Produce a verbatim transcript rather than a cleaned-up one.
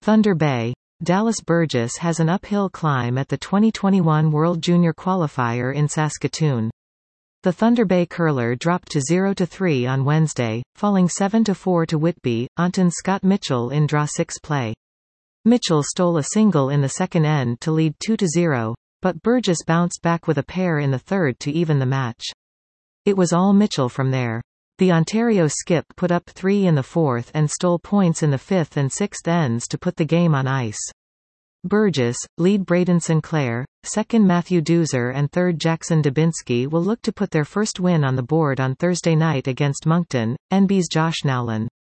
Thunder Bay. Dallas Burgess has an uphill climb at the twenty twenty-one World Junior Qualifier in Saskatoon. The Thunder Bay curler dropped to zero to three on Wednesday, falling seven to four to Whitby, Onton's Scott Mitchell in draw six play. Mitchell stole a single in the second end to lead two to zero, but Burgess bounced back with a pair in the third to even the match. It was all Mitchell from there. The Ontario skip put up three in the fourth and stole points in the fifth and sixth ends to put the game on ice. Burgess, lead Braden Sinclair, second Matthew Doozer and third Jackson Dubinsky will look to put their first win on the board on Thursday night against Moncton. N B's Josh Nowlin.